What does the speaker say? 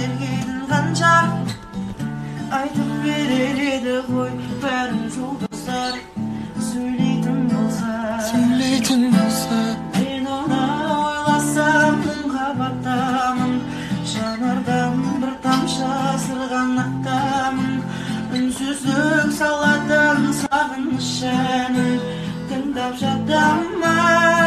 сергейдің қанша айтып берер еді ғой бәрін жұлдыздар сөйлейтін болса мен оны ойласам мұңға батамын жанардан бір тамшы сырғанақтамын үнсіздік салатын сағыныш әнін тыңдап жатамын